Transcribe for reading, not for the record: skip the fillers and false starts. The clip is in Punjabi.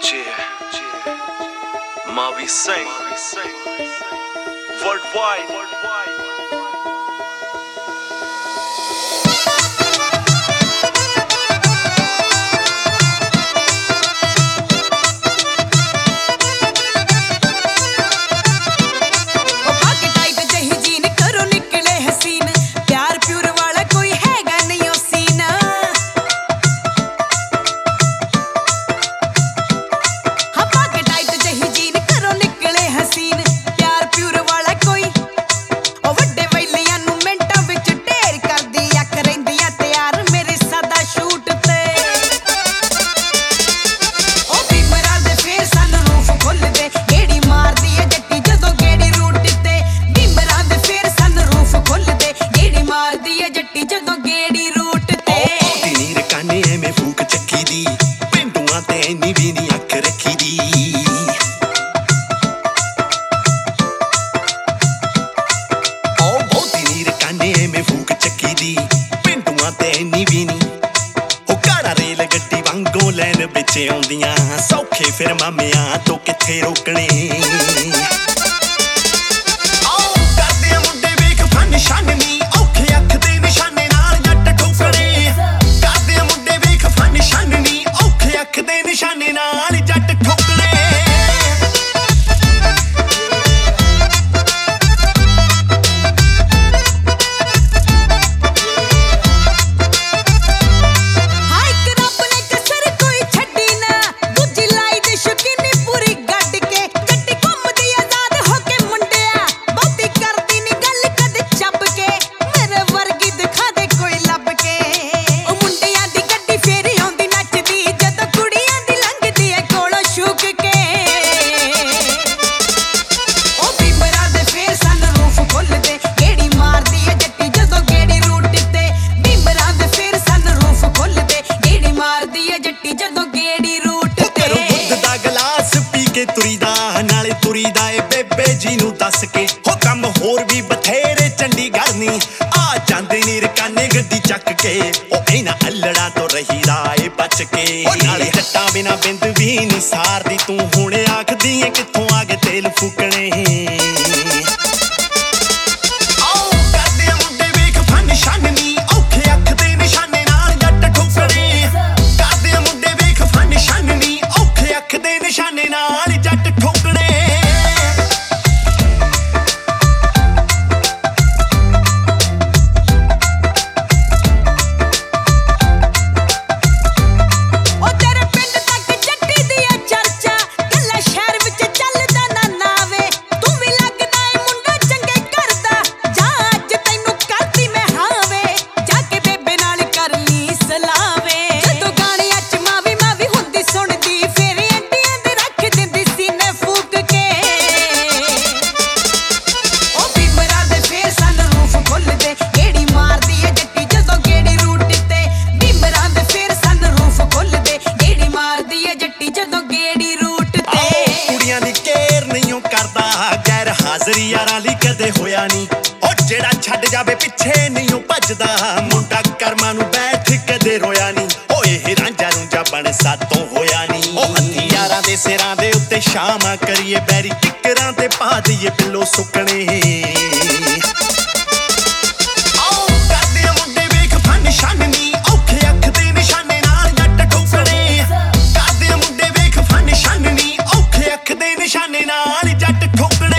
Mavi Singh, worldwide. ਆਉਂਦੀਆਂ ਸੌਖੇ ਫਿਰ ਮਾਮਿਆਂ ਤੋਂ ਕਿੱਥੇ ਰੋਕਣੇ ਆਓ ਕਰਦੇ ਆ ਮੁੰਡੇ ਵੇਖ ਫਨ ਛਾਨਣੀ ਔਖੇ ਅੱਖ ਦੇ ਨਿਸ਼ਾਨੇ ਨਾਲ ਜੱਟ ਠੋਕਣੇ ਕਰਦੇ ਆ ਮੁੰਡੇ ਵੇਖ ਫਨ ਛਾਨਣੀ ਔਖੇ ਅੱਖ ਦੇ ਨਿਸ਼ਾਨੇ ਨਾਲ ਜੱਟ ਠੋਕਣੇ ਨਾਲੇ ਤੁਰੀਦਾ ਏ ਬੇਬੇ ਜੀ ਨੂੰ ਦੱਸ ਕੇ ਹੋ ਕੰਮ ਹੋਰ ਵੀ ਬਥੇਰੇ ਚੰਡੀਗੜ੍ਹ ਨੀ ਆ ਜਾਂਦੇ ਨੀ ਰਕਾਨੇ ਗੱਡੀ ਚੱਕ ਕੇ ਉਹ ਇਹਨਾਂ ਅਲੜਾ ਤੋਂ ਰਹੀਦਾ ਏ ਬਚ ਕੇ ਨਾਲੇ ਜੱਟਾਂ ਬਿਨਾ ਬਿੰਦ ਵੀ ਨੀ ਸਾਰਦੀ ਤੂੰ ਹੁਣ ਆਖਦੀ ਏ ਕਿੱਥੋਂ ਆ ਗਏ ਤੇਲ ਫੂਕਣੇ ਆਓ ਕਰਦੇ ਆ ਮੁੰਡੇ ਵੇਖ ਫਨ ਛਾਨਣੀ ਔਖੇ ਅੱਖ ਦੇ ਨਿਸ਼ਾਨੇ ਨਾਲ ਜੱਟ ਠੋਕਣੇ ਕਰਦੇ ਆ ਮੁੰਡੇ ਵੇਖ ਫਨ ਛਾਨਣੀ ਔਖੇ ਅੱਖ ਦੇ ਨਿਸ਼ਾਨੇ ਨਾਲ ਜੱਟ ਠੋਕਣੇ ਹਾਜ਼ਰੀ ਯਾਰਾਂ ਲਈ ਕਦੇ ਹੋਇਆ ਨੀ ਉਹ ਜਿਹੜਾ ਛੱਡ ਜਾਵੇ ਪਿੱਛੇ ਨਹੀਂ ਉਹ ਭੱਜਦਾ ਮੁੰਡਾ ਕਰਮਾਂ ਨੂੰ ਬੈਠ ਕਦੇ ਰੋਇਆ ਨੀ ਉਹ ਇਹ ਰਾਂਝਾ ਰੂੰਝਾ ਬਣ ਸਾਤੋਂ ਹੋਇਆ ਨੀ ਉਹ ਹੱਥੀ ਯਾਰਾਂ ਦੇ ਸਿਰਾਂ ਦੇ ਉੱਤੇ ਸ਼ਾਮਾਂ ਕਰੀਏ ਬੈਰੀ ਕਿੱਕਰਾਂ ਤੇ ਪਾ ਦਈਏ ਪਿੱਲੋ ਸੁੱਕਣੇ ਆਓ ਕਰਦੇ ਆ ਮੁੰਡੇ ਵੇਖ ਫਨ ਛਾਨਣੀ ਔਖੇ ਅੱਖ ਦੇ ਨਿਸ਼ਾਨੇ ਨਾਲ ਜੱਟ ਠੋਕਣੇ ਕਰਦੇ ਆ ਮੁੰਡੇ ਵੇਖ ਫਨ ਛਾਨਣੀ ਔਖੇ ਅੱਖ ਦੇ ਨਿਸ਼ਾਨੇ ਨਾਲ ਜੱਟ ਠੋਕਣੇ